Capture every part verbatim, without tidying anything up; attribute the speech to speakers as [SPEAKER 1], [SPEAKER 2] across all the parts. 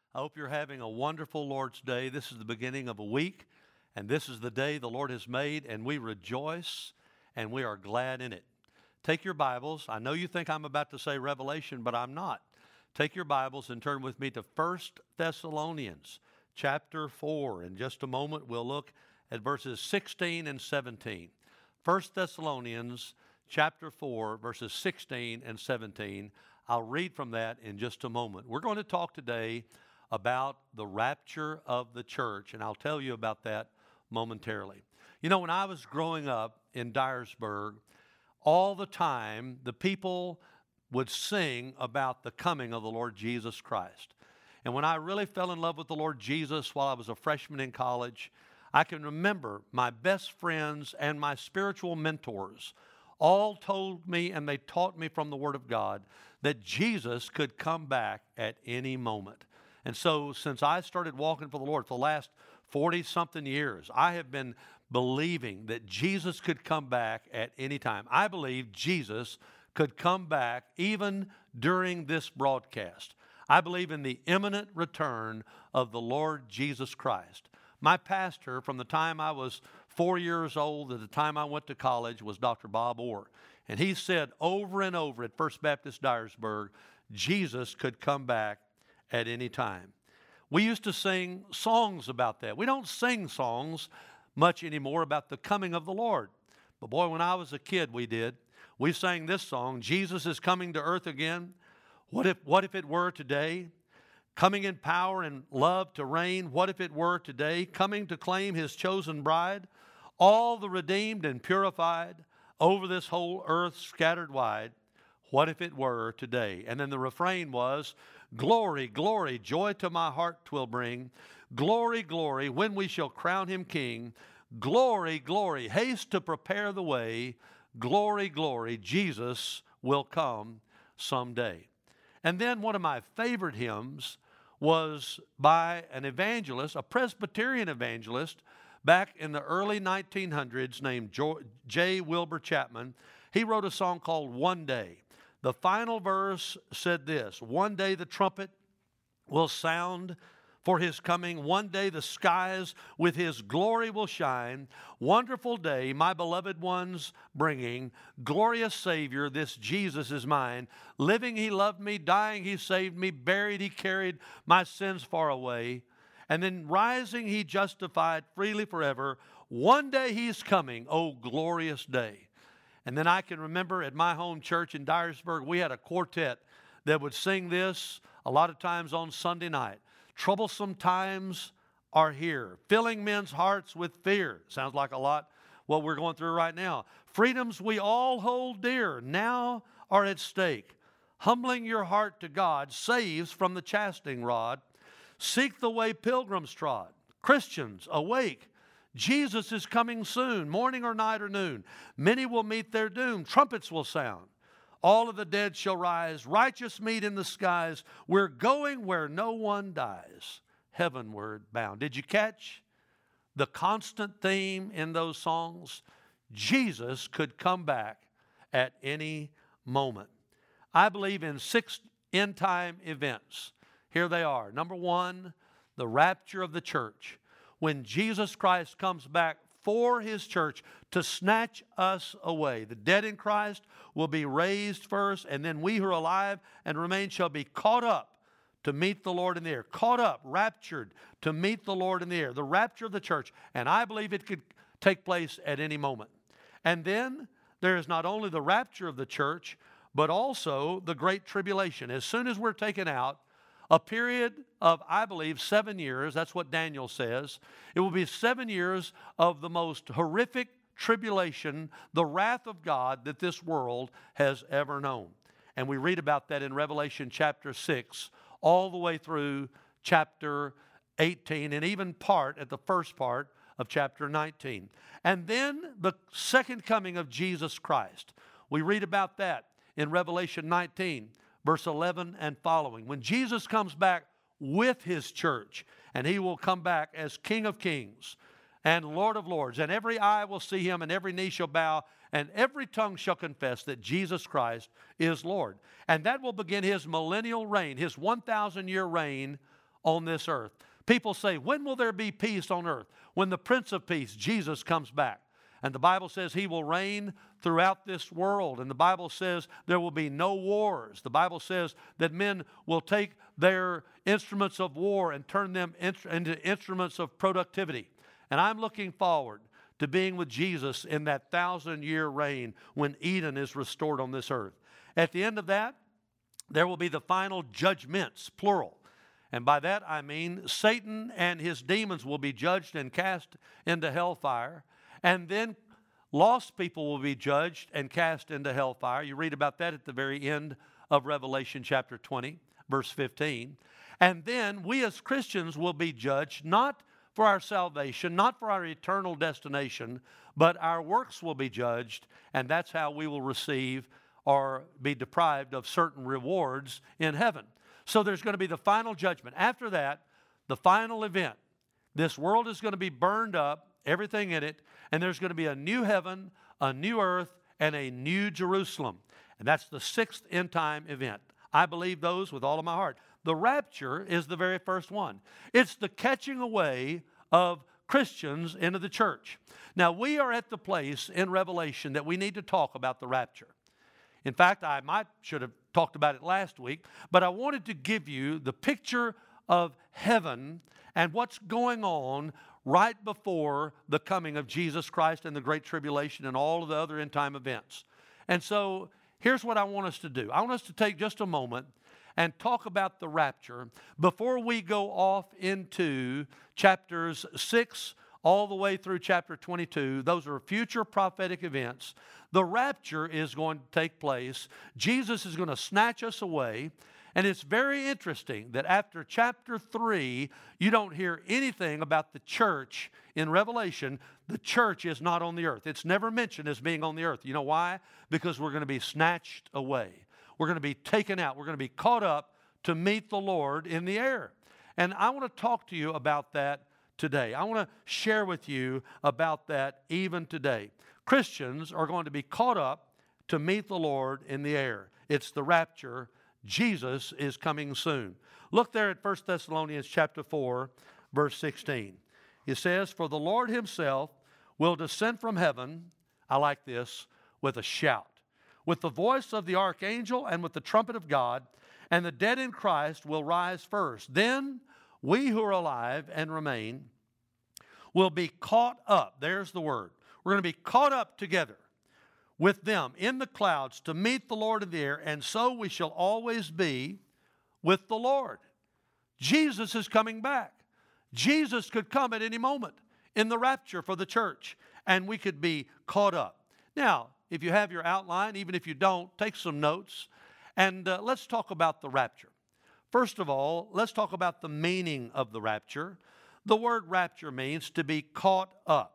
[SPEAKER 1] I hope you're having a wonderful Lord's Day. This is the beginning of a week, and this is the day the Lord has made, and we rejoice, and we are glad in it. Take your Bibles. I know you think I'm about to say Revelation, but I'm not. Take your Bibles and turn with me to First Thessalonians chapter four. In just a moment, we'll look at verses sixteen and seventeen. First Thessalonians chapter four, verses sixteen and seventeen. I'll read from that in just a moment. We're going to talk today about the rapture of the church, and I'll tell you about that momentarily. You know, when I was growing up in Dyersburg, all the time the people would sing about the coming of the Lord Jesus Christ. And when I really fell in love with the Lord Jesus while I was a freshman in college, I can remember my best friends and my spiritual mentors all told me, and they taught me from the Word of God, that Jesus could come back at any moment. And so since I started walking for the Lord for the last forty-something years, I have been believing that Jesus could come back at any time. I believe Jesus could come back even during this broadcast. I believe in the imminent return of the Lord Jesus Christ. My pastor, from the time I was four years old to the time I went to college, was Doctor Bob Orr. And he said over and over at First Baptist Dyersburg, Jesus could come back at any time. We used to sing songs about that. We don't sing songs much anymore about the coming of the Lord. But boy, when I was a kid, we did. We sang this song, Jesus is coming to earth again. What if, what if it were today? Coming in power and love to reign. What if it were today? Coming to claim his chosen bride. All the redeemed and purified over this whole earth scattered wide. What if it were today? And then the refrain was, glory, glory, joy to my heart 'twill bring. Glory, glory, when we shall crown him king. Glory, glory, haste to prepare the way. Glory, glory, Jesus will come someday. And then one of my favorite hymns was by an evangelist, a Presbyterian evangelist, back in the early nineteen hundreds named J. Wilbur Chapman. He wrote a song called One Day. The final verse said this, one day the trumpet will sound for his coming. One day the skies with his glory will shine. Wonderful day, my beloved ones bringing. Glorious Savior, this Jesus is mine. Living he loved me, dying he saved me. Buried he carried my sins far away. And then rising he justified freely forever. One day he's coming, oh glorious day. And then I can remember at my home church in Dyersburg, we had a quartet that would sing this a lot of times on Sunday night. Troublesome times are here, filling men's hearts with fear. Sounds like a lot what we're going through right now. Freedoms we all hold dear now are at stake. Humbling your heart to God saves from the chastening rod. Seek the way pilgrims trod. Christians, awake. Jesus is coming soon, morning or night or noon. Many will meet their doom. Trumpets will sound. All of the dead shall rise. Righteous meet in the skies. We're going where no one dies. Heavenward bound. Did you catch the constant theme in those songs? Jesus could come back at any moment. I believe in six end-time events. Here they are. Number one, the rapture of the church. When Jesus Christ comes back for his church to snatch us away. The dead in Christ will be raised first, and then we who are alive and remain shall be caught up to meet the Lord in the air. Caught up, raptured to meet the Lord in the air. The rapture of the church. And I believe it could take place at any moment. And then there is not only the rapture of the church, but also the great tribulation. As soon as we're taken out, a period of, I believe, seven years, that's what Daniel says. It will be seven years of the most horrific tribulation, the wrath of God that this world has ever known. And we read about that in Revelation chapter six, all the way through chapter eighteen, and even part at the first part of chapter nineteen. And then the second coming of Jesus Christ. We read about that in Revelation nineteen. Verse eleven and following. When Jesus comes back with his church, and he will come back as King of Kings and Lord of Lords, and every eye will see him, and every knee shall bow, and every tongue shall confess that Jesus Christ is Lord. And that will begin his millennial reign, his one thousand year reign on this earth. People say, when will there be peace on earth? When the Prince of Peace, Jesus, comes back. And the Bible says he will reign throughout this world. And the Bible says there will be no wars. The Bible says that men will take their instruments of war and turn them into instruments of productivity. And I'm looking forward to being with Jesus in that thousand-year reign when Eden is restored on this earth. At the end of that, there will be the final judgments, plural. And by that I mean Satan and his demons will be judged and cast into hellfire. And then lost people will be judged and cast into hellfire. You read about that at the very end of Revelation chapter twenty, verse fifteen. And then we as Christians will be judged not for our salvation, not for our eternal destination, but our works will be judged, and that's how we will receive or be deprived of certain rewards in heaven. So there's going to be the final judgment. After that, the final event. This world is going to be burned up, everything in it, and there's going to be a new heaven, a new earth, and a new Jerusalem. And that's the sixth end time event. I believe those with all of my heart. The rapture is the very first one. It's the catching away of Christians into the church. Now, we are at the place in Revelation that we need to talk about the rapture. In fact, I might should have talked about it last week, but I wanted to give you the picture of heaven and what's going on right before the coming of Jesus Christ and the Great Tribulation and all of the other end time events. And so here's what I want us to do. I want us to take just a moment and talk about the rapture before we go off into chapters six all the way through chapter twenty-two. Those are future prophetic events. The rapture is going to take place. Jesus is going to snatch us away. And it's very interesting that after chapter three, you don't hear anything about the church in Revelation. The church is not on the earth. It's never mentioned as being on the earth. You know why? Because we're going to be snatched away. We're going to be taken out. We're going to be caught up to meet the Lord in the air. And I want to talk to you about that today. I want to share with you about that even today. Christians are going to be caught up to meet the Lord in the air. It's the rapture. Jesus is coming soon. Look there at First Thessalonians chapter four, verse sixteen. It says, "For the Lord himself will descend from heaven," I like this, "with a shout, with the voice of the archangel and with the trumpet of God, and the dead in Christ will rise first. Then we who are alive and remain will be caught up." There's the word. We're going to be caught up together with them in the clouds to meet the Lord in the air, and so we shall always be with the Lord. Jesus is coming back. Jesus could come at any moment in the rapture for the church, and we could be caught up. Now, if you have your outline, even if you don't, take some notes, and uh, let's talk about the rapture. First of all, let's talk about the meaning of the rapture. The word rapture means to be caught up.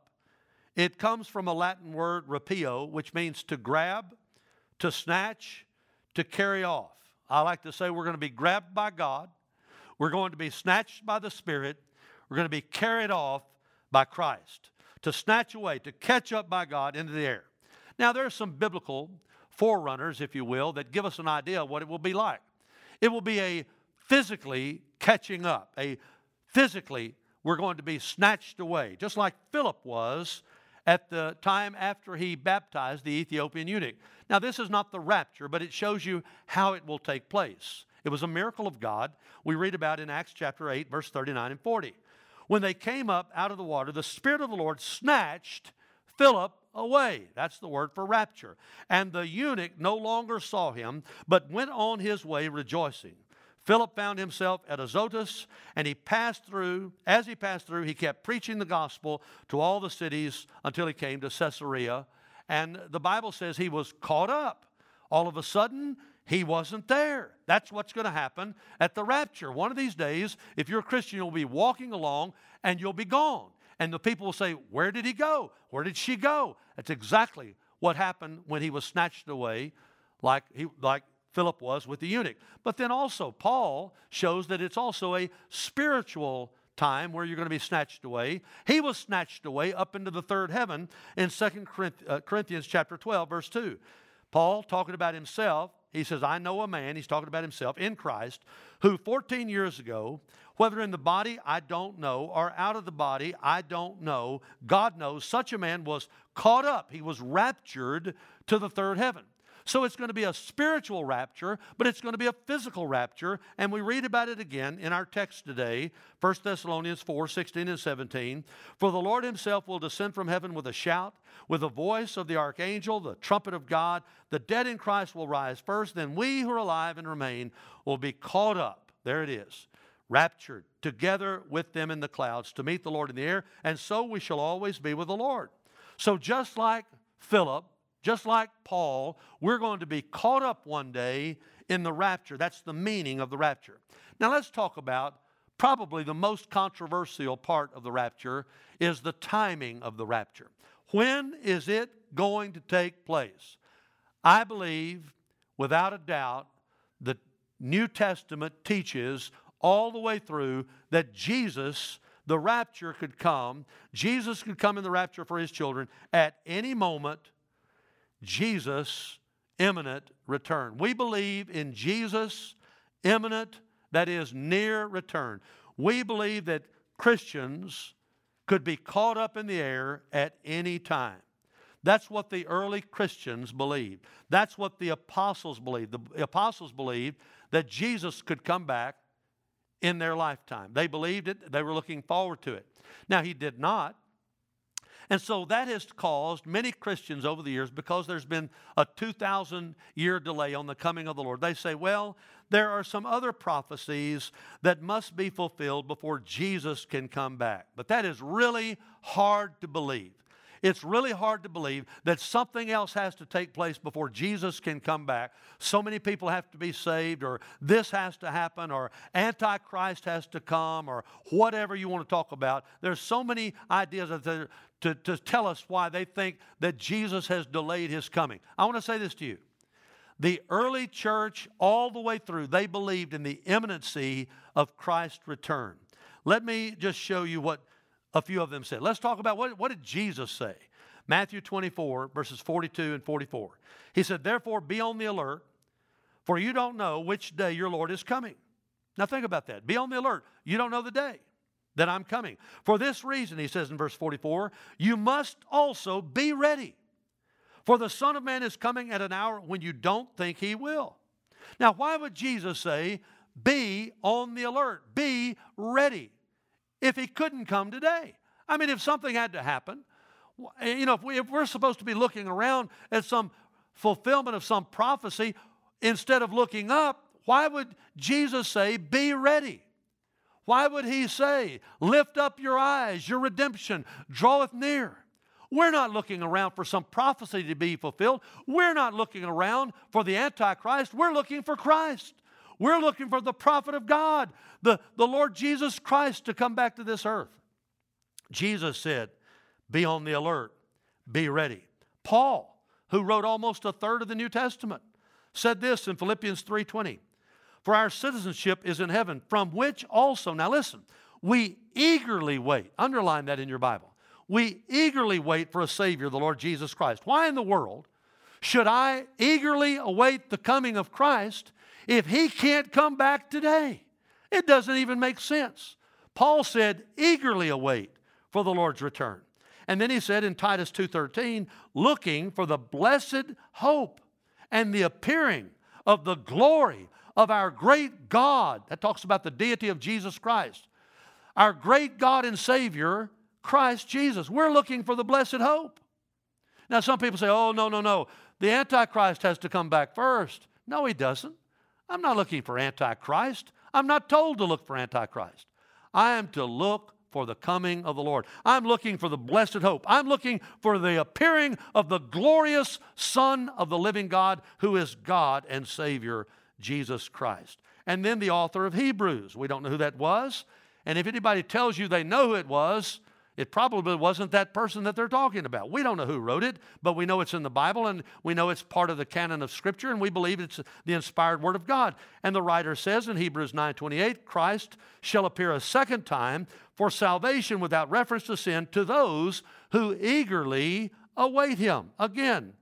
[SPEAKER 1] It comes from a Latin word, rapio, which means to grab, to snatch, to carry off. I like to say we're going to be grabbed by God. We're going to be snatched by the Spirit. We're going to be carried off by Christ. To snatch away, to catch up by God into the air. Now, there are some biblical forerunners, if you will, that give us an idea of what it will be like. It will be a physically catching up. A physically, we're going to be snatched away, just like Philip was at the time after he baptized the Ethiopian eunuch. Now, this is not the rapture, but it shows you how it will take place. It was a miracle of God. We read about in Acts chapter eight, verse thirty-nine and forty. When they came up out of the water, the Spirit of the Lord snatched Philip away. That's the word for rapture. And the eunuch no longer saw him, but went on his way rejoicing. Philip found himself at Azotus, and he passed through. As he passed through, he kept preaching the gospel to all the cities until he came to Caesarea. And the Bible says he was caught up. All of a sudden, he wasn't there. That's what's going to happen at the rapture. One of these days, if you're a Christian, you'll be walking along and you'll be gone. And the people will say, "Where did he go? Where did she go?" That's exactly what happened when he was snatched away, like he like Philip was with the eunuch. But then also, Paul shows that it's also a spiritual time where you're going to be snatched away. He was snatched away up into the third heaven in Second Corinthians chapter twelve, verse two. Paul, talking about himself, he says, I know a man, he's talking about himself, in Christ, who fourteen years ago, whether in the body, I don't know, or out of the body, I don't know, God knows, such a man was caught up. He was raptured to the third heaven. So it's going to be a spiritual rapture, but it's going to be a physical rapture. And we read about it again in our text today, First Thessalonians four, sixteen and seventeen. For the Lord himself will descend from heaven with a shout, with the voice of the archangel, the trumpet of God. The dead in Christ will rise first. Then we who are alive and remain will be caught up. There it is. Raptured together with them in the clouds to meet the Lord in the air. And so we shall always be with the Lord. So just like Philip, just like Paul, we're going to be caught up one day in the rapture. That's the meaning of the rapture. Now let's talk about probably the most controversial part of the rapture is the timing of the rapture. When is it going to take place? I believe, without a doubt, the New Testament teaches all the way through that Jesus, the rapture could come. Jesus could come in the rapture for his children at any moment. Jesus' imminent return. We believe in Jesus' imminent, that is near return. We believe that Christians could be caught up in the air at any time. That's what the early Christians believed. That's what the apostles believed. The apostles believed that Jesus could come back in their lifetime. They believed it. They were looking forward to it. Now, he did not. And so that has caused many Christians over the years, because there's been a two thousand year delay on the coming of the Lord. They say, well, there are some other prophecies that must be fulfilled before Jesus can come back. But that is really hard to believe. It's really hard to believe that something else has to take place before Jesus can come back. So many people have to be saved, or this has to happen, or Antichrist has to come, or whatever you want to talk about. There's so many ideas that they're To, to tell us why they think that Jesus has delayed his coming. I want to say this to you. The early church, all the way through, they believed in the imminency of Christ's return. Let me just show you what a few of them said. Let's talk about what, what did Jesus say? Matthew twenty-four, verses forty-two and forty-four. He said, therefore be on the alert, for you don't know which day your Lord is coming. Now think about that. Be on the alert. You don't know the day that I'm coming. For this reason, he says in verse forty-four, you must also be ready. For the Son of Man is coming at an hour when you don't think he will. Now, why would Jesus say, be on the alert, be ready, if he couldn't come today? I mean, if something had to happen, you know, if, we, if we're supposed to be looking around at some fulfillment of some prophecy, instead of looking up, why would Jesus say, be ready? Why would he say, lift up your eyes, your redemption draweth near? We're not looking around for some prophecy to be fulfilled. We're not looking around for the Antichrist. We're looking for Christ. We're looking for the prophet of God, the, the Lord Jesus Christ, to come back to this earth. Jesus said, be on the alert, be ready. Paul, who wrote almost a third of the New Testament, said this in Philippians three twenty. For our citizenship is in heaven, from which also, now listen, we eagerly wait. Underline that in your Bible. We eagerly wait for a Savior, the Lord Jesus Christ. Why in the world should I eagerly await the coming of Christ if he can't come back today? It doesn't even make sense. Paul said, eagerly await for the Lord's return. And then he said in Titus two thirteen, looking for the blessed hope and the appearing of the glory of our great God. That talks about the deity of Jesus Christ. Our great God and Savior, Christ Jesus. We're looking for the blessed hope. Now some people say, oh, no, no, no. The Antichrist has to come back first. No, he doesn't. I'm not looking for Antichrist. I'm not told to look for Antichrist. I am to look for the coming of the Lord. I'm looking for the blessed hope. I'm looking for the appearing of the glorious Son of the living God, who is God and Savior, Jesus Christ. And then the author of Hebrews. We don't know who that was. And if anybody tells you they know who it was, it probably wasn't that person that they're talking about. We don't know who wrote it, but we know it's in the Bible, and we know it's part of the canon of Scripture, and we believe it's the inspired Word of God. And the writer says in Hebrews nine twenty-eight, Christ shall appear a second time for salvation without reference to sin to those who eagerly await him. Again,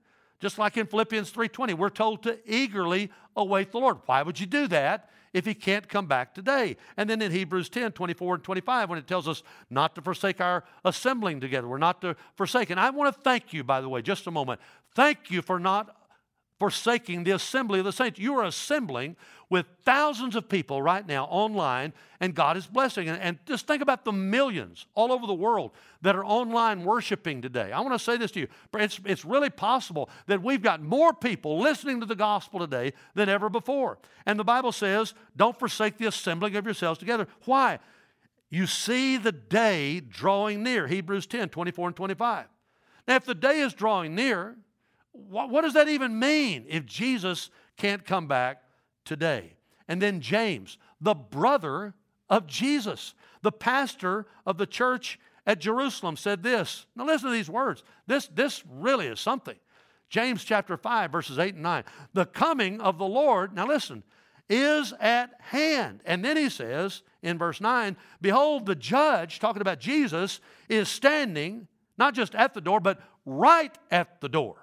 [SPEAKER 1] Just like in Philippians three twenty, we're told to eagerly await the Lord. Why would you do that if he can't come back today? And then in Hebrews ten, twenty-four and twenty-five, when it tells us not to forsake our assembling together, we're not to forsake. And I want to thank you, by the way, just a moment. Thank you for not forsaking the assembly of the saints. You are assembling with thousands of people right now online, and God is blessing. And, and just think about the millions all over the world that are online worshiping today. I want to say this to you. It's, it's really possible that we've got more people listening to the gospel today than ever before. And the Bible says, don't forsake the assembling of yourselves together. Why? You see the day drawing near. Hebrews ten, twenty-four and twenty-five. Now, if the day is drawing near, what, what does that even mean if Jesus can't come back today? And then James, the brother of Jesus, the pastor of the church at Jerusalem, said this. Now listen to these words. This, this really is something. James chapter five, verses eight and nine. The coming of the Lord, now listen, is at hand. And then he says in verse nine, behold, the judge, talking about Jesus, is standing, not just at the door, but right at the door.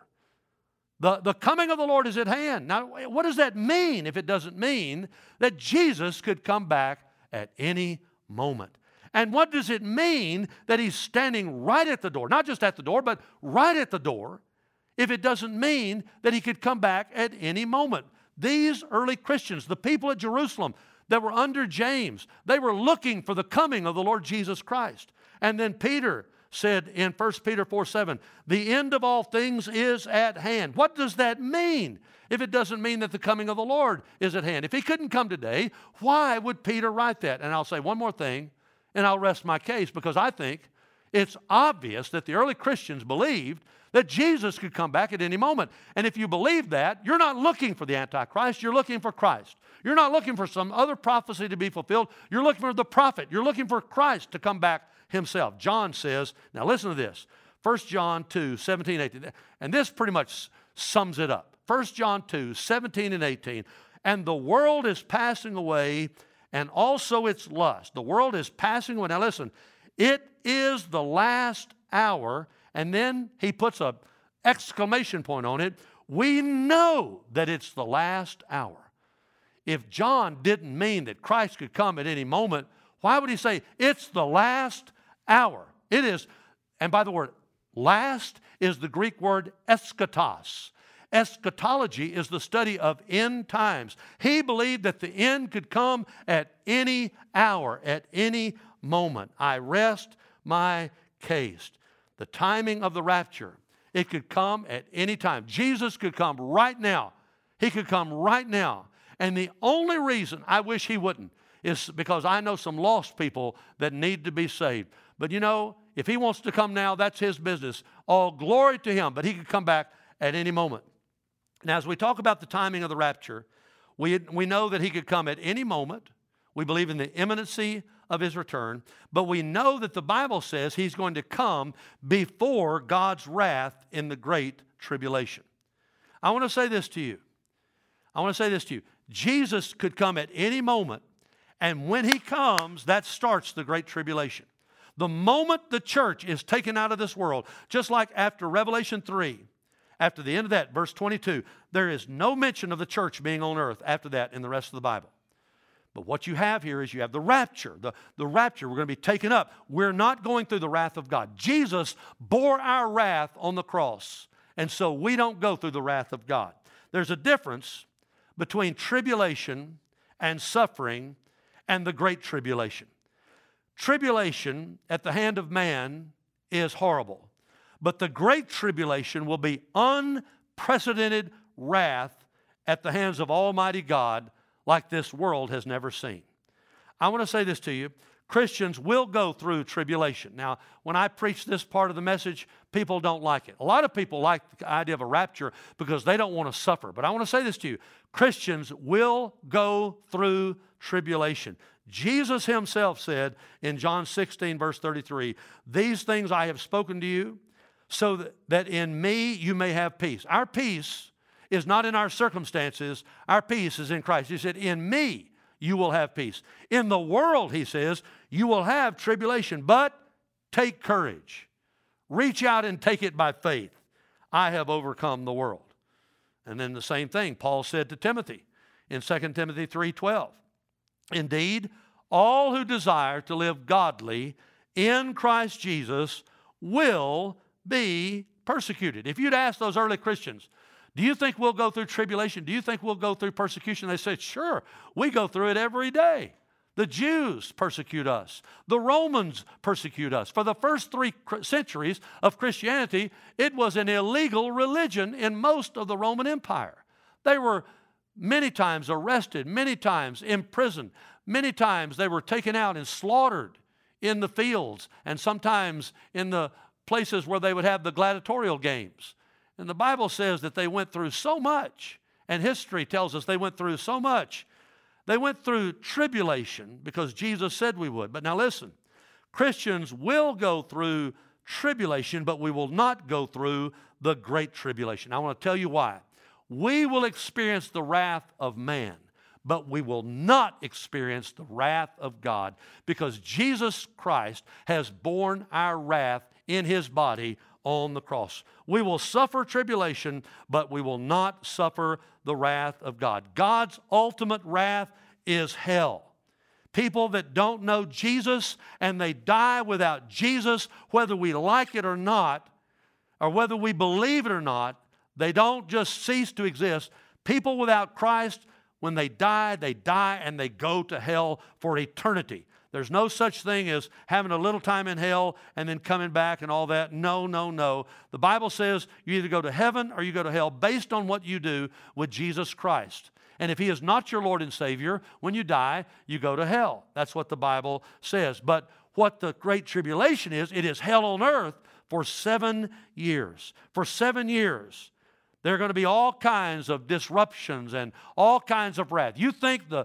[SPEAKER 1] The, the coming of the Lord is at hand. Now, what does that mean if it doesn't mean that Jesus could come back at any moment? And what does it mean that he's standing right at the door? Not just at the door, but right at the door, if it doesn't mean that he could come back at any moment. These early Christians, the people at Jerusalem that were under James, they were looking for the coming of the Lord Jesus Christ. And then Peter said in First Peter four seven, the end of all things is at hand. What does that mean if it doesn't mean that the coming of the Lord is at hand? If he couldn't come today, why would Peter write that? And I'll say one more thing, and I'll rest my case, because I think it's obvious that the early Christians believed that Jesus could come back at any moment. And if you believe that, you're not looking for the Antichrist, you're looking for Christ. You're not looking for some other prophecy to be fulfilled. You're looking for the prophet. You're looking for Christ to come back himself. John says, now listen to this, First John two, seventeen, eighteen, and this pretty much sums it up. First John two, seventeen and eighteen, and the world is passing away, and also its lust. The world is passing away. Now listen, it is the last hour, and then he puts a exclamation point on it. We know that it's the last hour. If John didn't mean that Christ could come at any moment, why would he say it's the last hour? It is, and by the word last is the Greek word eschatos. Eschatology is the study of end times. He believed that the end could come at any hour, at any moment. I rest my case. The timing of the rapture, it could come at any time. Jesus could come right now. He could come right now. And the only reason I wish he wouldn't is because I know some lost people that need to be saved. But you know, if he wants to come now, that's his business. All glory to him, but he could come back at any moment. Now, as we talk about the timing of the rapture, we, we know that he could come at any moment. We believe in the imminency of his return, but we know that the Bible says he's going to come before God's wrath in the great tribulation. I want to say this to you. I want to say this to you. Jesus could come at any moment, and when he comes, that starts the great tribulation. The moment the church is taken out of this world, just like after Revelation three, after the end of that, verse twenty-two, there is no mention of the church being on earth after that in the rest of the Bible. But what you have here is you have the rapture. The, the rapture, we're going to be taken up. We're not going through the wrath of God. Jesus bore our wrath on the cross, and so we don't go through the wrath of God. There's a difference between tribulation and suffering and the great tribulation. Tribulation at the hand of man is horrible, but the great tribulation will be unprecedented wrath at the hands of Almighty God like this world has never seen. I want to say this to you. Christians will go through tribulation. Now, when I preach this part of the message, people don't like it. A lot of people like the idea of a rapture because they don't want to suffer. But I want to say this to you. Christians will go through tribulation. Jesus himself said in John sixteen, verse thirty-three, these things I have spoken to you so that, that in me you may have peace. Our peace is not in our circumstances. Our peace is in Christ. He said, in me you will have peace. In the world, he says, you will have tribulation, but take courage. Reach out and take it by faith. I have overcome the world. And then the same thing Paul said to Timothy in Second Timothy three twelve. Indeed, all who desire to live godly in Christ Jesus will be persecuted. If you'd ask those early Christians, do you think we'll go through tribulation? Do you think we'll go through persecution? They said, sure, we go through it every day. The Jews persecute us. The Romans persecute us. For the first three centuries of Christianity, it was an illegal religion in most of the Roman Empire. They were many times arrested, many times imprisoned, many times they were taken out and slaughtered in the fields, and sometimes in the places where they would have the gladiatorial games. And the Bible says that they went through so much, and history tells us they went through so much. They went through tribulation because Jesus said we would. But now listen, Christians will go through tribulation, but we will not go through the great tribulation. I want to tell you why. We will experience the wrath of man, but we will not experience the wrath of God because Jesus Christ has borne our wrath in His body on the cross. We will suffer tribulation, but we will not suffer the wrath of God. God's ultimate wrath is hell. People that don't know Jesus and they die without Jesus, whether we like it or not, or whether we believe it or not, they don't just cease to exist. People without Christ, when they die, they die and they go to hell for eternity. There's no such thing as having a little time in hell and then coming back and all that. No, no, no. The Bible says you either go to heaven or you go to hell based on what you do with Jesus Christ. And if He is not your Lord and Savior, when you die, you go to hell. That's what the Bible says. But what the Great Tribulation is, it is hell on earth for seven years. For seven years, there are going to be all kinds of disruptions and all kinds of wrath. You think the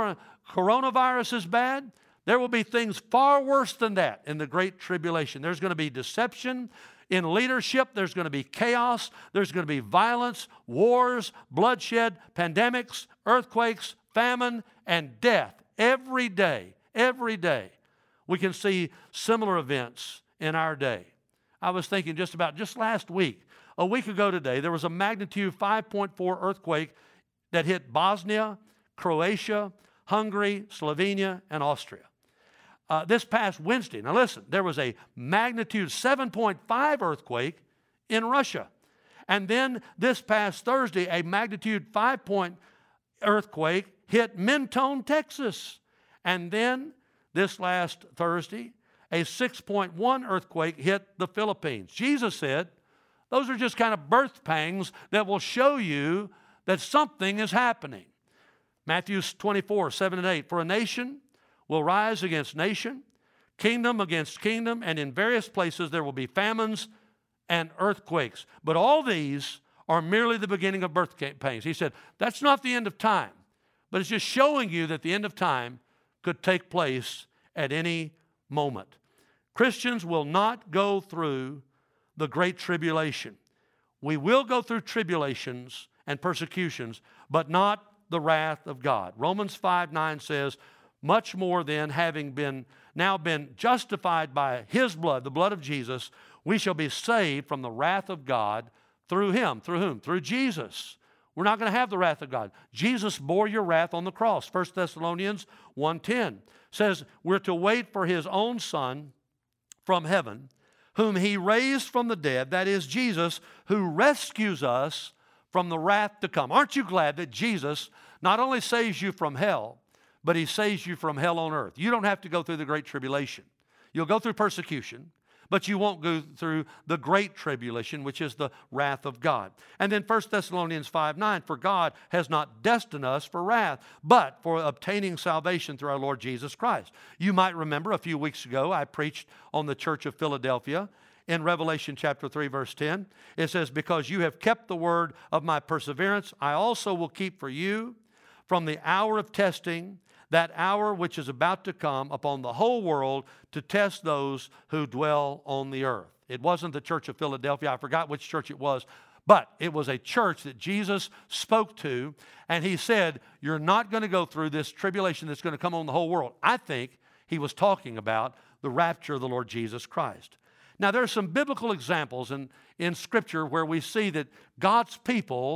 [SPEAKER 1] coronavirus is bad? There will be things far worse than that in the Great Tribulation. There's going to be deception in leadership. There's going to be chaos. There's going to be violence, wars, bloodshed, pandemics, earthquakes, famine, and death. Every day, every day, we can see similar events in our day. I was thinking just about just last week, a week ago today, there was a magnitude five point four earthquake that hit Bosnia, Croatia, Hungary, Slovenia, and Austria. Uh, this past Wednesday, now listen, there was a magnitude seven point five earthquake in Russia. And then this past Thursday, a magnitude five point earthquake hit Mentone, Texas. And then this last Thursday, a six point one earthquake hit the Philippines. Jesus said, those are just kind of birth pangs that will show you that something is happening. Matthew twenty-four, seven and eight, for a nation will rise against nation, kingdom against kingdom, and in various places there will be famines and earthquakes. But all these are merely the beginning of birth pangs. He said, that's not the end of time, but it's just showing you that the end of time could take place at any moment. Christians will not go through the Great Tribulation. We will go through tribulations and persecutions, but not the wrath of God. Romans five nine says, much more then, having been now been justified by His blood, the blood of Jesus, we shall be saved from the wrath of God through Him. Through whom? Through Jesus. We're not going to have the wrath of God. Jesus bore your wrath on the cross. First Thessalonians one ten says we're to wait for His own Son from heaven, whom He raised from the dead, that is Jesus, who rescues us from the wrath to come. Aren't you glad that Jesus not only saves you from hell, but He saves you from hell on earth? You don't have to go through the Great Tribulation. You'll go through persecution, but you won't go through the Great Tribulation, which is the wrath of God. And then First Thessalonians five nine, for God has not destined us for wrath, but for obtaining salvation through our Lord Jesus Christ. You might remember a few weeks ago I preached on the church of Philadelphia. In Revelation chapter three, verse ten, it says, because you have kept the word of my perseverance, I also will keep for you from the hour of testing, that hour which is about to come upon the whole world to test those who dwell on the earth. It wasn't the church of Philadelphia. I forgot which church it was, but it was a church that Jesus spoke to, and He said, you're not going to go through this tribulation that's going to come on the whole world. I think He was talking about the rapture of the Lord Jesus Christ. Now, there are some biblical examples in, in Scripture where we see that God's people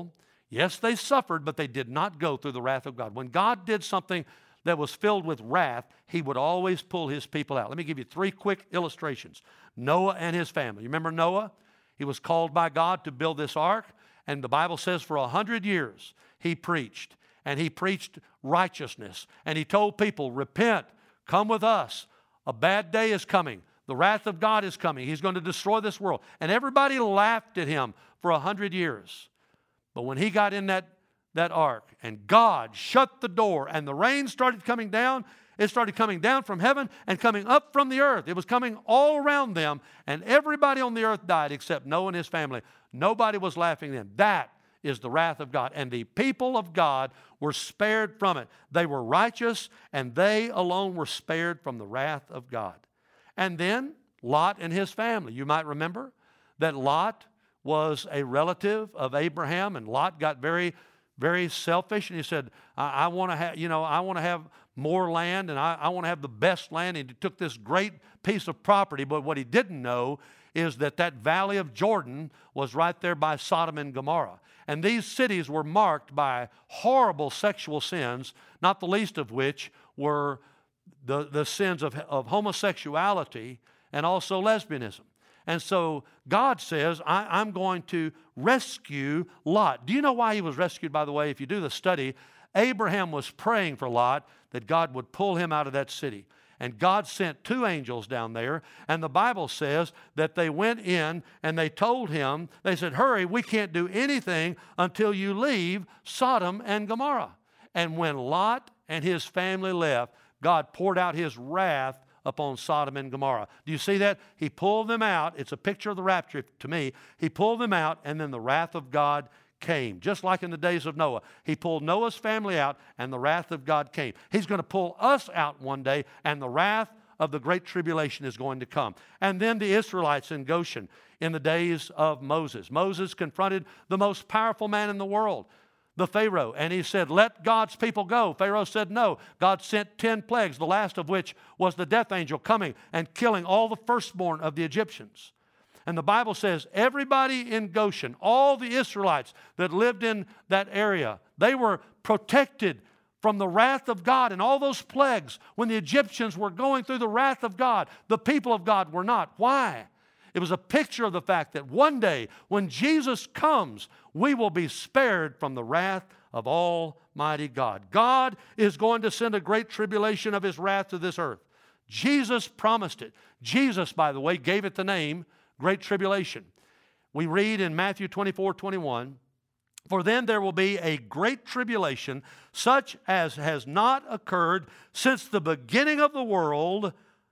[SPEAKER 1] Yes, they suffered, but they did not go through the wrath of God. When God did something that was filled with wrath, he would always pull his people out. Let me give you three quick illustrations. Noah and his family. You remember Noah? He was called by God to build this ark, and the Bible says for a hundred years he preached, and he preached righteousness, and he told people, repent, come with us. A bad day is coming. The wrath of God is coming. He's going to destroy this world. And everybody laughed at him for a hundred years. But when he got in that, that ark and God shut the door and the rain started coming down, it started coming down from heaven and coming up from the earth. It was coming all around them, and everybody on the earth died except Noah and his family. Nobody was laughing then. That is the wrath of God. And the people of God were spared from it. They were righteous, and they alone were spared from the wrath of God. And then Lot and his family. You might remember that Lot was a relative of Abraham, and Lot got very, very selfish, and he said, I, I want to have, you know, I want to have more land, and I, I want to have the best land. And he took this great piece of property, but what he didn't know is that that valley of Jordan was right there by Sodom and Gomorrah. And these cities were marked by horrible sexual sins, not the least of which were the, the sins of, of homosexuality and also lesbianism. And so God says, I, I'm going to rescue Lot. Do you know why he was rescued, by the way? If you do the study, Abraham was praying for Lot that God would pull him out of that city. And God sent two angels down there, and the Bible says that they went in and they told him, they said, hurry, we can't do anything until you leave Sodom and Gomorrah. And when Lot and his family left, God poured out his wrath upon Sodom and Gomorrah. Do you see that? He pulled them out. It's a picture of the rapture to me. He pulled them out, and then the wrath of God came, just like in the days of Noah. He pulled Noah's family out, and the wrath of God came. He's going to pull us out one day, and the wrath of the great tribulation is going to come. And then the Israelites in Goshen in the days of Moses. Moses confronted the most powerful man in the world, the Pharaoh, and he said, let God's people go. Pharaoh said no. God sent ten plagues, the last of which was the death angel coming and killing all the firstborn of the Egyptians. And the Bible says everybody in Goshen, all the Israelites that lived in that area, they were protected from the wrath of God and all those plagues. When the Egyptians were going through the wrath of God, the people of God were not. Why? It was a picture of the fact that one day when Jesus comes, we will be spared from the wrath of Almighty God. God is going to send a great tribulation of His wrath to this earth. Jesus promised it. Jesus, by the way, gave it the name Great Tribulation. We read in Matthew twenty-four, twenty-one, for then there will be a great tribulation, such as has not occurred since the beginning of the world,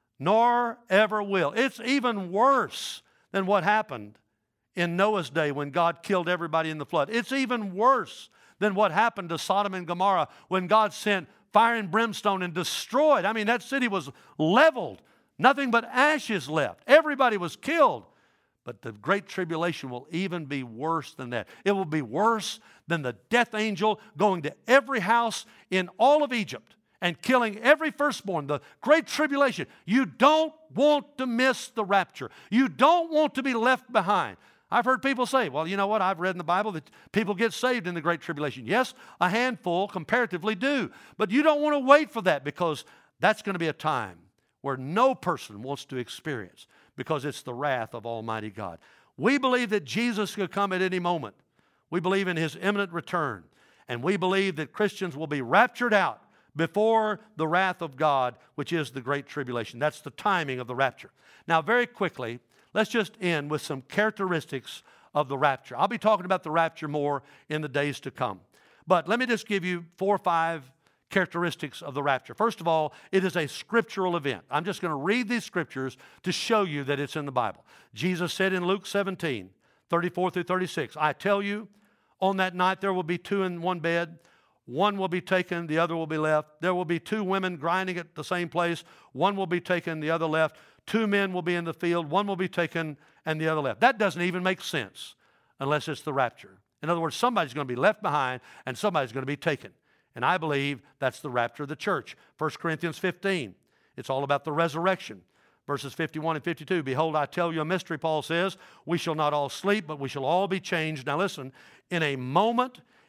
[SPEAKER 1] nor ever will. It's even worse than what happened in Noah's day when God killed everybody in the flood. It's even worse than what happened to Sodom and Gomorrah when God sent fire and brimstone and destroyed. I mean, that city was leveled. Nothing but ashes left. Everybody was killed. But the great tribulation will even be worse than that. It will be worse than the death angel going to every house in all of Egypt and killing every firstborn. The great tribulation. You don't want to miss the rapture. You don't want to be left behind. I've heard people say, well, you know what? I've read in the Bible that people get saved in the great tribulation. Yes, a handful comparatively do. But you don't want to wait for that, because that's going to be a time where no person wants to experience, because it's the wrath of Almighty God. We believe that Jesus could come at any moment. We believe in His imminent return. And we believe that Christians will be raptured out before the wrath of God, which is the great tribulation. That's the timing of the rapture. Now, very quickly, let's just end with some characteristics of the rapture. I'll be talking about the rapture more in the days to come. But let me just give you four or five characteristics of the rapture. First of all, it is a scriptural event. I'm just going to read these scriptures to show you that it's in the Bible. Jesus said in Luke seventeen, thirty-four through thirty-six, I tell you, on that night there will be two in one bed. One will be taken, the other will be left. There will be two women grinding at the same place. One will be taken, the other left. Two men will be in the field. One will be taken, and the other left. That doesn't even make sense unless it's the rapture. In other words, somebody's going to be left behind and somebody's going to be taken. And I believe that's the rapture of the church. First Corinthians fifteen, it's all about the resurrection. Verses fifty-one and fifty-two, behold, I tell you a mystery, Paul says, we shall not all sleep, but we shall all be changed. Now listen, in a moment,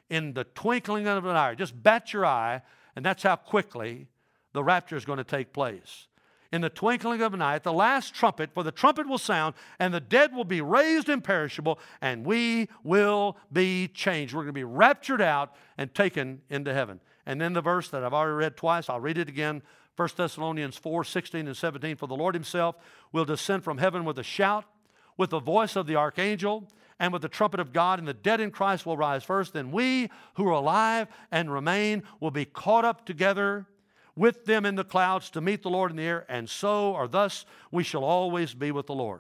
[SPEAKER 1] in the twinkling of an eye. Just bat your eye, and that's how quickly the rapture is going to take place. In the twinkling of an eye, at the last trumpet, for the trumpet will sound, and the dead will be raised imperishable, and we will be changed. We're going to be raptured out and taken into heaven. And then the verse that I've already read twice, I'll read it again, First Thessalonians four, sixteen and seventeen. For the Lord himself will descend from heaven with a shout, with the voice of the archangel, and with the trumpet of God, and the dead in Christ will rise first. Then we who are alive and remain will be caught up together with them in the clouds to meet the Lord in the air, and so or thus we shall always be with the Lord.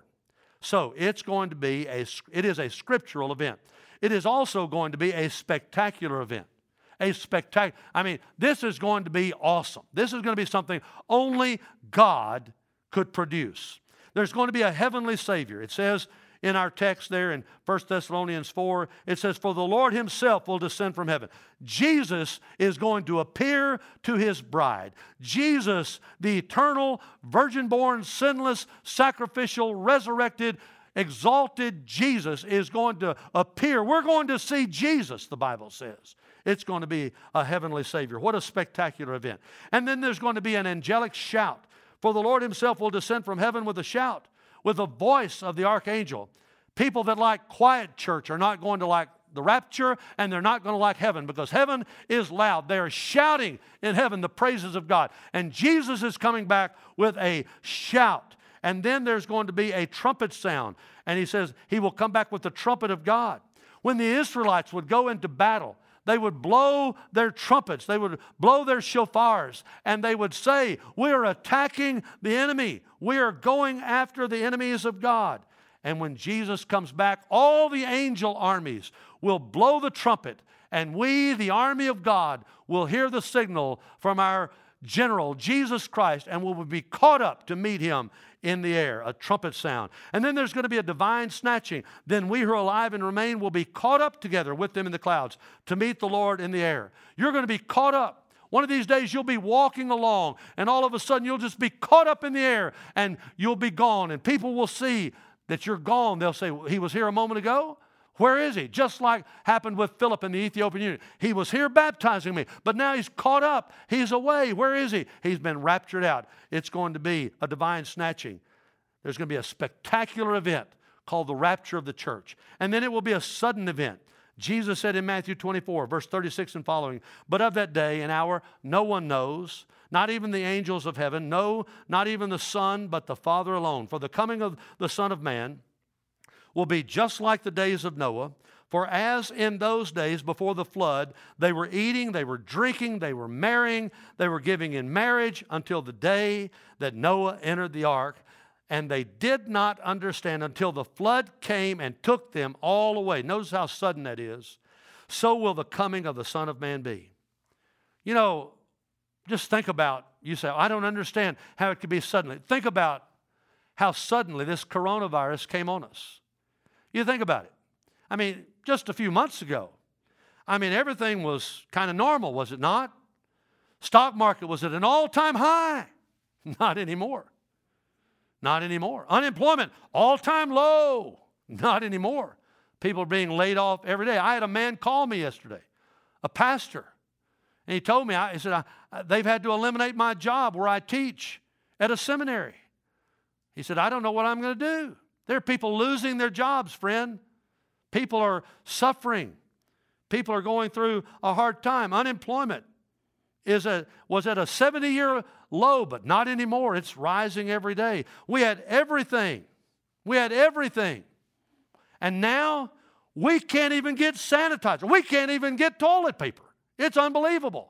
[SPEAKER 1] So it's going to be a, it is a scriptural event. It is also going to be a spectacular event. A spectacular, I mean, this is going to be awesome. This is going to be something only God could produce. There's going to be a heavenly Savior. It says in our text there in First Thessalonians four, it says, for the Lord himself will descend from heaven. Jesus is going to appear to his bride. Jesus, the eternal, virgin-born, sinless, sacrificial, resurrected, exalted Jesus is going to appear. We're going to see Jesus, the Bible says. It's going to be a heavenly Savior. What a spectacular event. And then there's going to be an angelic shout. For the Lord himself will descend from heaven with a shout, with the voice of the archangel. People that like quiet church are not going to like the rapture, and they're not going to like heaven, because heaven is loud. They are shouting in heaven the praises of God. And Jesus is coming back with a shout. And then there's going to be a trumpet sound. And he says he will come back with the trumpet of God. When the Israelites would go into battle, they would blow their trumpets, they would blow their shofars, and they would say, we are attacking the enemy. We are going after the enemies of God. And when Jesus comes back, all the angel armies will blow the trumpet, and we, the army of God, will hear the signal from our general, Jesus Christ, and we will be caught up to meet him in the air, a trumpet sound. And then there's going to be a divine snatching. Then we who are alive and remain will be caught up together with them in the clouds to meet the Lord in the air. You're going to be caught up. One of these days you'll be walking along, and all of a sudden you'll just be caught up in the air, and you'll be gone, and people will see that you're gone. They'll say, he was here a moment ago. Where is he? Just like happened with Philip in the Ethiopian eunuch. He was here baptizing me, but now he's caught up. He's away. Where is he? He's been raptured out. It's going to be a divine snatching. There's going to be a spectacular event called the rapture of the church. And then it will be a sudden event. Jesus said in Matthew twenty-four, verse thirty-six and following, but of that day and hour no one knows, not even the angels of heaven, no, not even the Son, but the Father alone. For the coming of the Son of Man will be just like the days of Noah. For as in those days before the flood, they were eating, they were drinking, they were marrying, they were giving in marriage until the day that Noah entered the ark. And they did not understand until the flood came and took them all away. Notice how sudden that is. So will the coming of the Son of Man be. You know, just think about, you say, I don't understand how it could be suddenly. Think about how suddenly this coronavirus came on us. You think about it. I mean, just a few months ago, I mean, everything was kind of normal, was it not? Stock market was at an all-time high. Not anymore. Not anymore. Unemployment, all-time low. Not anymore. People are being laid off every day. I had a man call me yesterday, a pastor, and he told me, he said, I, they've had to eliminate my job where I teach at a seminary. He said, I don't know what I'm going to do. There are people losing their jobs, friend. People are suffering. People are going through a hard time. Unemployment is a, was at a seventy-year low, but not anymore. It's rising every day. We had everything. We had everything. And now we can't even get sanitizer. We can't even get toilet paper. It's unbelievable.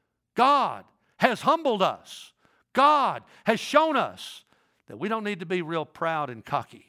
[SPEAKER 1] God has humbled us. God has shown us that we don't need to be real proud and cocky.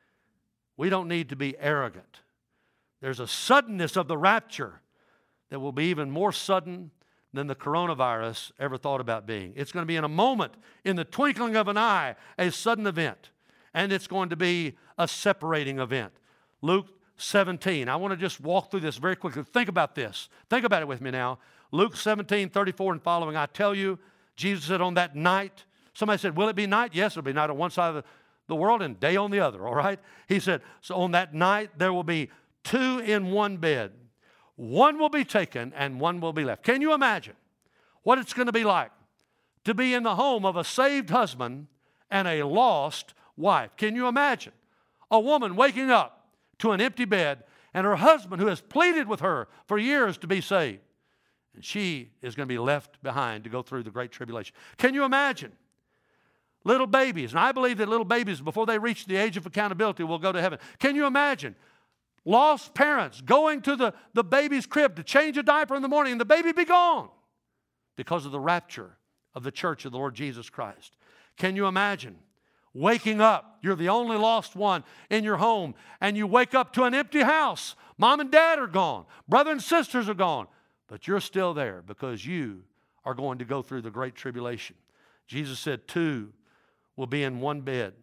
[SPEAKER 1] We don't need to be arrogant. There's a suddenness of the rapture that will be even more sudden than the coronavirus ever thought about being. It's going to be in a moment, in the twinkling of an eye, a sudden event. And it's going to be a separating event. Luke seventeen. I want to just walk through this very quickly. Think about this. Think about it with me now. Luke seventeen, thirty-four and following. I tell you, Jesus said on that night, somebody said, will it be night? Yes, it'll be night on one side of the, the world and day on the other, all right? He said, so on that night there will be two in one bed. One will be taken and one will be left. Can you imagine what it's going to be like to be in the home of a saved husband and a lost wife? Can you imagine a woman waking up to an empty bed and her husband who has pleaded with her for years to be saved, and she is going to be left behind to go through the great tribulation? Can you imagine little babies? And I believe that little babies, before they reach the age of accountability, will go to heaven. Can you imagine lost parents going to the, the baby's crib to change a diaper in the morning and the baby be gone because of the rapture of the church of the Lord Jesus Christ? Can you imagine waking up? You're the only lost one in your home, and you wake up to an empty house. Mom and dad are gone. Brother and sisters are gone. But you're still there because you are going to go through the great tribulation. Jesus said two will be in one bed,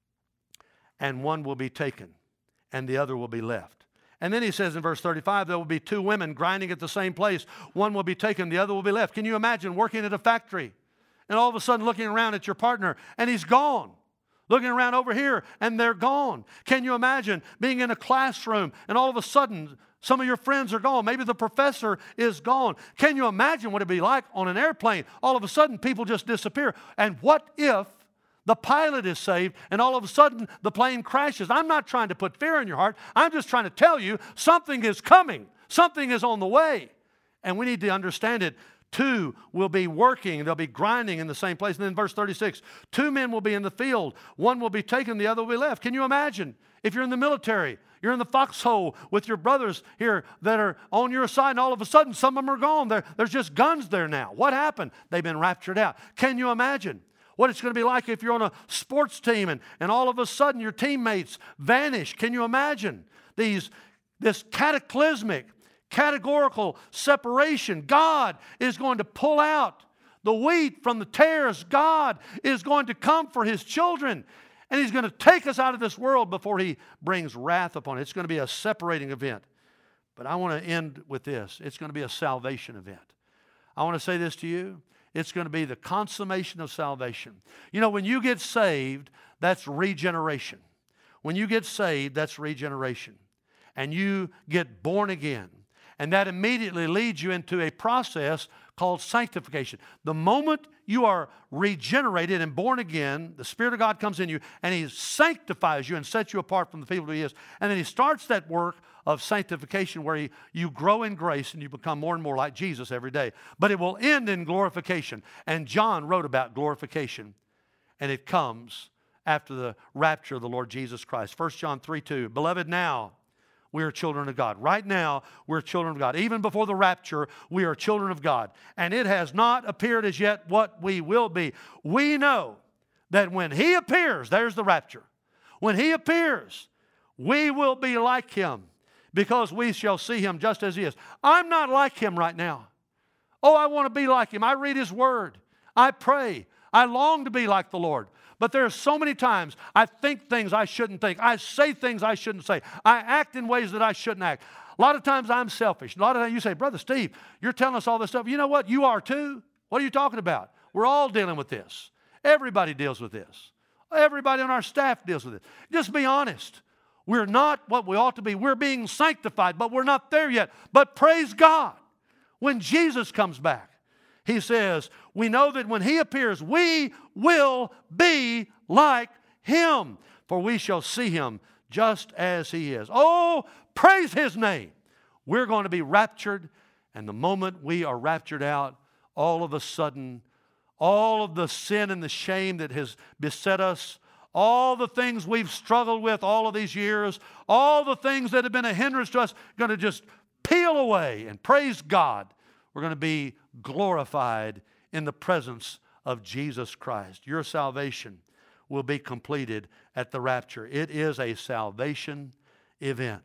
[SPEAKER 1] and one will be taken, and the other will be left. And then he says in verse thirty-five, there will be two women grinding at the same place. One will be taken, the other will be left. Can you imagine working at a factory and all of a sudden looking around at your partner and he's gone? Looking around over here and they're gone. Can you imagine being in a classroom and all of a sudden some of your friends are gone? Maybe the professor is gone. Can you imagine what it'd be like on an airplane? All of a sudden people just disappear. And what if the pilot is saved and all of a sudden the plane crashes? I'm not trying to put fear in your heart. I'm just trying to tell you something is coming. Something is on the way. And we need to understand it. Two will be working. They'll be grinding in the same place. And then verse thirty-six, two men will be in the field. One will be taken, the other will be left. Can you imagine if you're in the military, you're in the foxhole with your brothers here that are on your side, and all of a sudden some of them are gone. There, there's just guns there now. What happened? They've been raptured out. Can you imagine what it's going to be like if you're on a sports team and, and all of a sudden your teammates vanish? Can you imagine these, this cataclysmic, categorical separation? God is going to pull out the wheat from the tares. God is going to come for His children, and He's going to take us out of this world before He brings wrath upon it. It's going to be a separating event. But I want to end with this. It's going to be a salvation event. I want to say this to you. It's going to be the consummation of salvation. You know, when you get saved, that's regeneration. When you get saved, that's regeneration. And you get born again. And that immediately leads you into a process called sanctification. The moment you are regenerated and born again, the Spirit of God comes in you and He sanctifies you and sets you apart from the people He is. And then He starts that work of sanctification where he, you grow in grace and you become more and more like Jesus every day. But it will end in glorification. And John wrote about glorification. And it comes after the rapture of the Lord Jesus Christ. First John three two, beloved, now we are children of God. Right now, we're children of God. Even before the rapture, we are children of God. And it has not appeared as yet what we will be. We know that when He appears, there's the rapture. When He appears, we will be like Him, because we shall see Him just as He is. I'm not like Him right now. Oh, I want to be like Him. I read His Word. I pray. I long to be like the Lord. But there are so many times I think things I shouldn't think. I say things I shouldn't say. I act in ways that I shouldn't act. A lot of times I'm selfish. A lot of times you say, Brother Steve, you're telling us all this stuff. You know what? You are too. What are you talking about? We're all dealing with this. Everybody deals with this. Everybody on our staff deals with it. Just be honest. We're not what we ought to be. We're being sanctified, but we're not there yet. But praise God, when Jesus comes back, He says, we know that when He appears, we will be like Him, for we shall see Him just as He is. Oh, praise His name. We're going to be raptured, and the moment we are raptured out, all of a sudden, all of the sin and the shame that has beset us, all the things we've struggled with all of these years, all the things that have been a hindrance to us, going to just peel away, and praise God, we're going to be glorified in the presence of Jesus Christ. Your salvation will be completed at the rapture. It is a salvation event.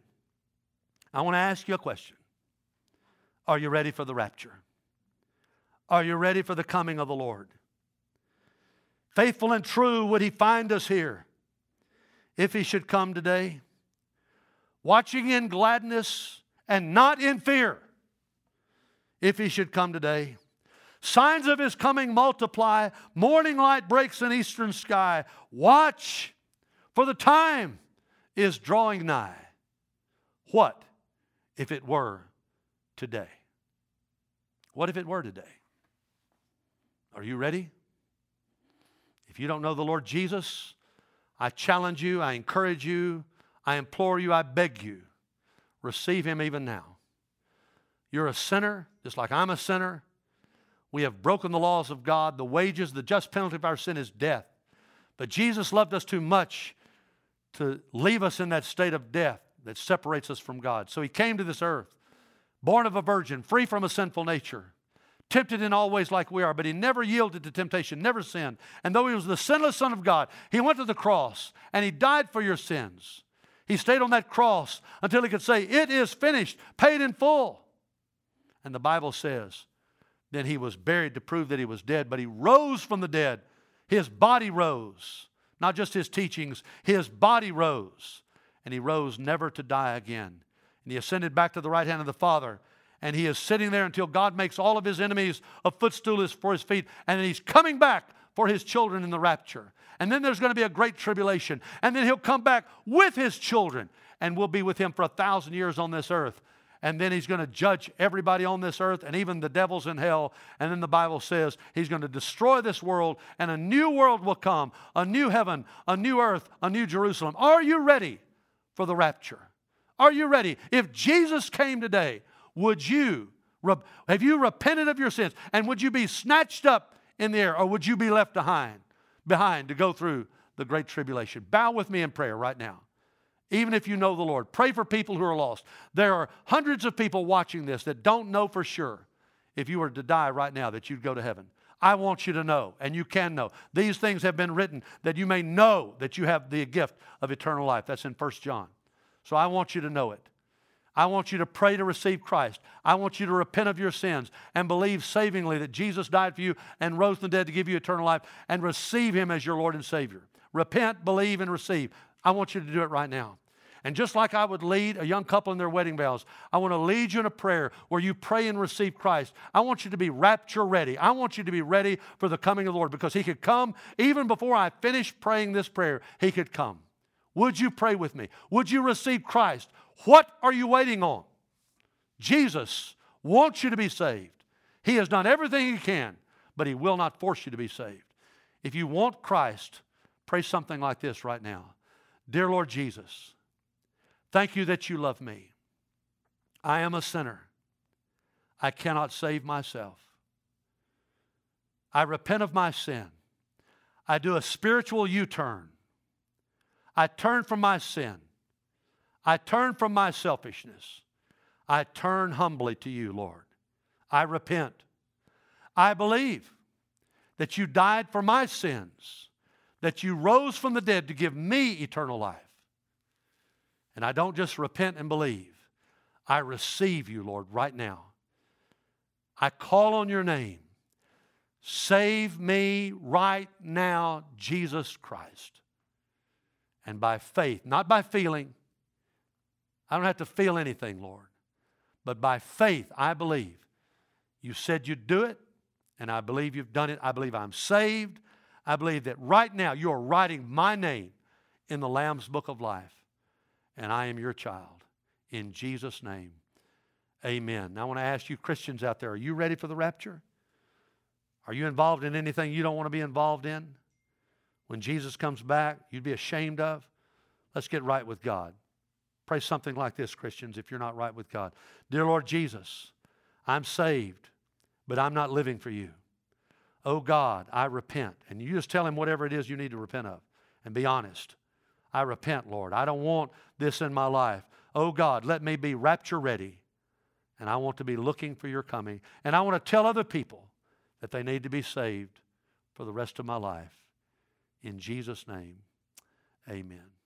[SPEAKER 1] I want to ask you a question. Are you ready for the rapture? Are you ready for the coming of the Lord? Faithful and true would He find us here if He should come today, watching in gladness and not in fear. If He should come today, signs of His coming multiply. Morning light breaks in eastern sky. Watch, for the time is drawing nigh. What if it were today? What if it were today? Are you ready? If you don't know the Lord Jesus, I challenge you, I encourage you, I implore you, I beg you, receive Him even now. You're a sinner, just like I'm a sinner. We have broken the laws of God. The wages, the just penalty of our sin is death. But Jesus loved us too much to leave us in that state of death that separates us from God. So He came to this earth, born of a virgin, free from a sinful nature, tempted in all ways like we are, but He never yielded to temptation, never sinned. And though He was the sinless Son of God, He went to the cross and He died for your sins. He stayed on that cross until He could say, it is finished, paid in full. And the Bible says, then He was buried to prove that He was dead, but He rose from the dead. His body rose, not just His teachings, His body rose. And He rose never to die again. And He ascended back to the right hand of the Father. And He is sitting there until God makes all of His enemies a footstool for His feet. And then He's coming back for His children in the rapture. And then there's going to be a great tribulation. And then He'll come back with His children. And we'll be with Him for a thousand years on this earth. And then He's going to judge everybody on this earth and even the devils in hell. And then the Bible says He's going to destroy this world and a new world will come. A new heaven, a new earth, a new Jerusalem. Are you ready for the rapture? Are you ready? If Jesus came today, would you, have you repented of your sins? And would you be snatched up in the air or would you be left behind, behind to go through the great tribulation? Bow with me in prayer right now. Even if you know the Lord, pray for people who are lost. There are hundreds of people watching this that don't know for sure if you were to die right now that you'd go to heaven. I want you to know, and you can know. These things have been written that you may know that you have the gift of eternal life. That's in First John. So I want you to know it. I want you to pray to receive Christ. I want you to repent of your sins and believe savingly that Jesus died for you and rose from the dead to give you eternal life and receive Him as your Lord and Savior. Repent, believe, and receive. I want you to do it right now. And just like I would lead a young couple in their wedding vows, I want to lead you in a prayer where you pray and receive Christ. I want you to be rapture ready. I want you to be ready for the coming of the Lord because He could come even before I finish praying this prayer. He could come. Would you pray with me? Would you receive Christ? What are you waiting on? Jesus wants you to be saved. He has done everything He can, but He will not force you to be saved. If you want Christ, pray something like this right now. Dear Lord Jesus, thank You that You love me. I am a sinner. I cannot save myself. I repent of my sin. I do a spiritual U-turn. I turn from my sin. I turn from my selfishness. I turn humbly to You, Lord. I repent. I believe that You died for my sins, that You rose from the dead to give me eternal life. And I don't just repent and believe. I receive You, Lord, right now. I call on Your name. Save me right now, Jesus Christ. And by faith, not by feeling. I don't have to feel anything, Lord. But by faith, I believe You said You'd do it, and I believe You've done it. I believe I'm saved. I believe that right now You're writing my name in the Lamb's Book of Life. And I am Your child. In Jesus' name, amen. Now I want to ask you Christians out there, are you ready for the rapture? Are you involved in anything you don't want to be involved in? When Jesus comes back, you'd be ashamed of? Let's get right with God. Pray something like this, Christians, if you're not right with God. Dear Lord Jesus, I'm saved, but I'm not living for You. Oh God, I repent. And you just tell Him whatever it is you need to repent of and be honest. I repent, Lord. I don't want this in my life. Oh God, let me be rapture ready. And I want to be looking for Your coming. And I want to tell other people that they need to be saved for the rest of my life. In Jesus' name, amen.